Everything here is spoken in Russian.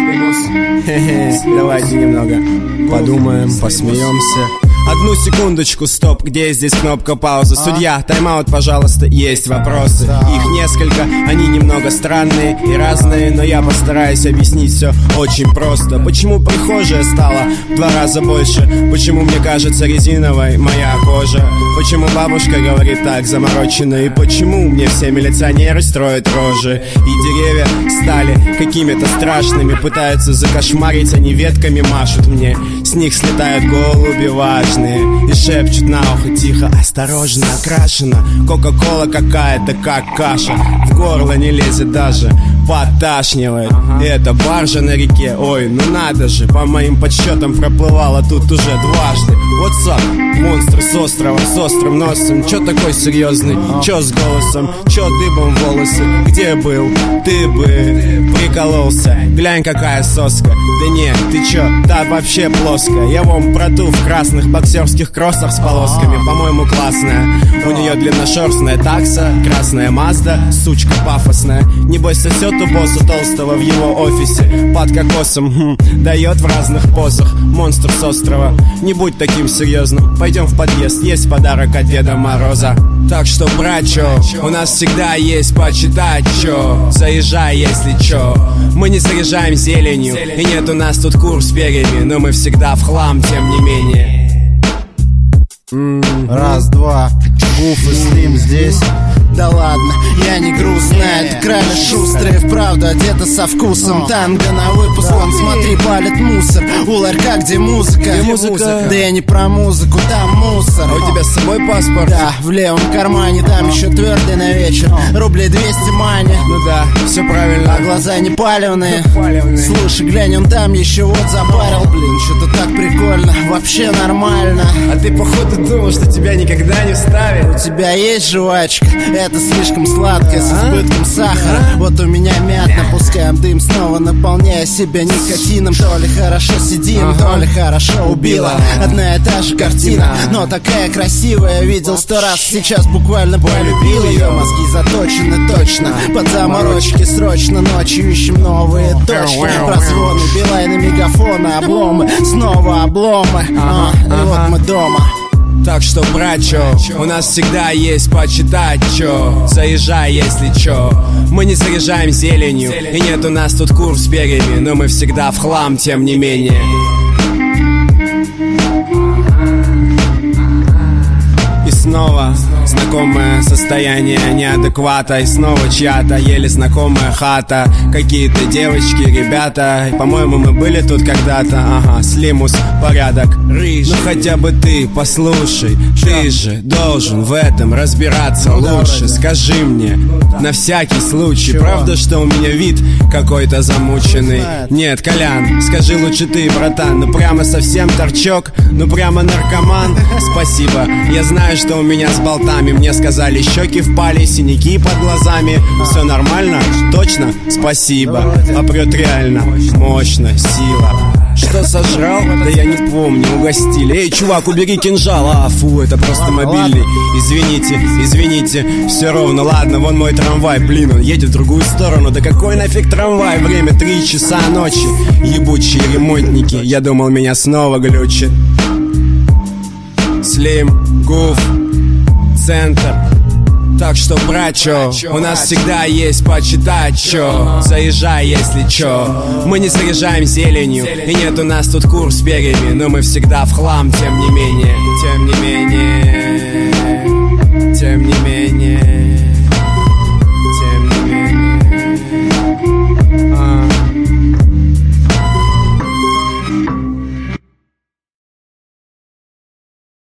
Давайте немного подумаем, посмеемся. Одну секундочку, стоп, где здесь кнопка паузы? Судья, тайм-аут, пожалуйста, есть вопросы. Их несколько, они немного странные и разные, но я постараюсь объяснить все очень просто. Почему прихожая стала в 2 раза больше? Почему мне кажется резиновой моя кожа? Почему бабушка говорит так замороченно? И почему мне все милиционеры строят рожи? И деревья стали какими-то страшными, пытаются закошмарить, они ветками машут мне. С них слетают голуби важные и шепчут на ухо тихо: осторожно, окрашена Кока-кола какая-то, как каша. В горло не лезет даже, подташнивает. И это баржа на реке, ой, ну надо же. По моим подсчетам проплывала тут уже дважды. What's up, монстр с острова, с острым носом. Чё такой серьезный, чё с голосом, чё дыбом волосы? Где был, ты бы прикололся. Глянь, какая соска. Да нет, ты чё, та вообще плоская. Я вон про ту в красных боксерских кроссах с полосками, по-моему, классная. У нее длинношерстная такса, красная Мазда, сучка пафосная. Небось сосет у босса толстого в его офисе под кокосом, дает в разных позах. Монстр с острова, не будь таким серьезным. Пойдем в подъезд, есть подарок от Деда Мороза. Так что, братчо, у нас всегда есть почитать, чё. Заезжай, если чё. Мы не заряжаем зеленью, и нет у нас тут кур с перьями, но мы всегда в хлам, тем не менее. Раз, два, Гуф и Слим здесь. Да ладно, я не грустная, это крали шустрые, вправду одета со вкусом. Танго на выпуск, вон, смотри, палит мусор. У ларька, где музыка? Да я не про музыку, там мусор. А у тебя с собой паспорт? Да, в левом кармане, там еще твердый на вечер. Рублей 200 мани. Ну да, все правильно. А глаза не палевные. Слушай, глянь, он там еще вот запарил. Блин, что-то так прикольно, вообще нормально. А ты походу думал, что тебя никогда не вставят? У тебя есть жвачка? Это слишком сладкое, с избытком сахара. Вот у меня мятно, пускаем дым, снова наполняя себя никотином. То ли хорошо сидим, то ли хорошо убила. Одна и та же картина, но такая красивая. Видел 100 раз, сейчас буквально полюбил ее. Мозги заточены точно, под заморочки срочно. Ночью ищем новые точки. Прозвоны, билайны, мегафоны, обломы, снова обломы. И вот мы дома. Так что, братчо, у нас всегда есть почитать, чё. Заезжай, если чё. Мы не заряжаем зеленью, и нет у нас тут кур с перьями, но мы всегда в хлам, тем не менее. И снова знакомое состояние неадеквата. И снова чья-то еле знакомая хата. Какие-то девочки, ребята. И, по-моему, мы были тут когда-то. Ага, Слимус, порядок, рыж. Ну хотя бы ты послушай. Ты же должен в этом разбираться лучше. Скажи мне, на всякий случай, правда, что у меня вид какой-то замученный? Нет, Колян, скажи лучше ты, братан. Ну прямо совсем торчок, ну прямо наркоман. Спасибо, я знаю, что у меня с болтами. Мне сказали, щеки впали, синяки под глазами. Все нормально? Точно? Спасибо. А прет реально мощно, сила. Что сожрал? Да я не помню, угостили. Эй, чувак, убери кинжал. А, фу, это просто мобильный. Извините, все ровно. Ладно, вон мой трамвай, блин, он едет в другую сторону. Да какой нафиг трамвай? Время 3 часа ночи. Ебучие ремонтники, я думал, меня снова глючит. Слим, Гуф, центр. Так что, братчо, у нас всегда есть почитать, чё. Заезжай, если чё. Мы не заряжаем зеленью, и нет у нас тут кур с перьями, но мы всегда в хлам, тем не менее. Тем не менее.